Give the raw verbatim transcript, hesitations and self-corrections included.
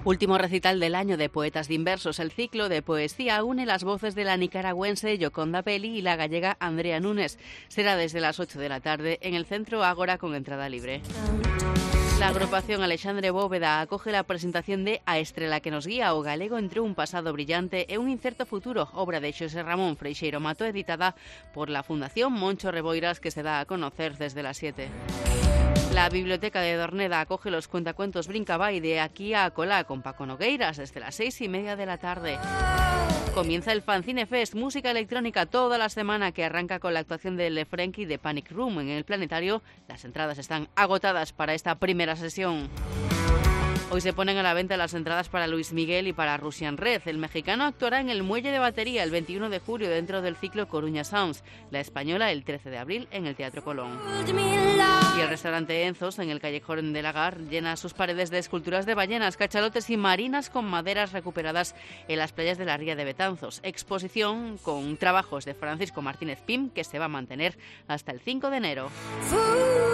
Último recital del año de Poetas Dinversos. El ciclo de poesía une las voces de la nicaragüense Yoconda Belli y la gallega Andrea Núñez. Será desde las ocho de la tarde en el Centro Ágora con entrada libre. La agrupación Alexandre Bóveda acoge la presentación de A Estrela que nos guía, o galego entre un pasado brillante e un incerto futuro, obra de Xosé Ramón Freixeiro Mato, editada por la Fundación Moncho Reboiras, que se da a conocer desde las siete. La Biblioteca de Dorneda acoge los cuentacuentos Brincabay de aquí a Acolá con Paco Nogueiras desde las seis y media de la tarde. Comienza el Fanzine Fest, música electrónica toda la semana, que arranca con la actuación de Le Frenkie de Panic Room en el Planetario. Las entradas están agotadas para esta primera sesión. Hoy se ponen a la venta las entradas para Luis Miguel y para Russian Red. El mexicano actuará en el Muelle de Batería el veintiuno de julio dentro del ciclo Coruña Sounds. La española el trece de abril en el Teatro Colón. Y el restaurante Enzos, en el Callejón de Lagar, llena sus paredes de esculturas de ballenas, cachalotes y marinas con maderas recuperadas en las playas de la Ría de Betanzos. Exposición con trabajos de Francisco Martínez Pim, que se va a mantener hasta el cinco de enero.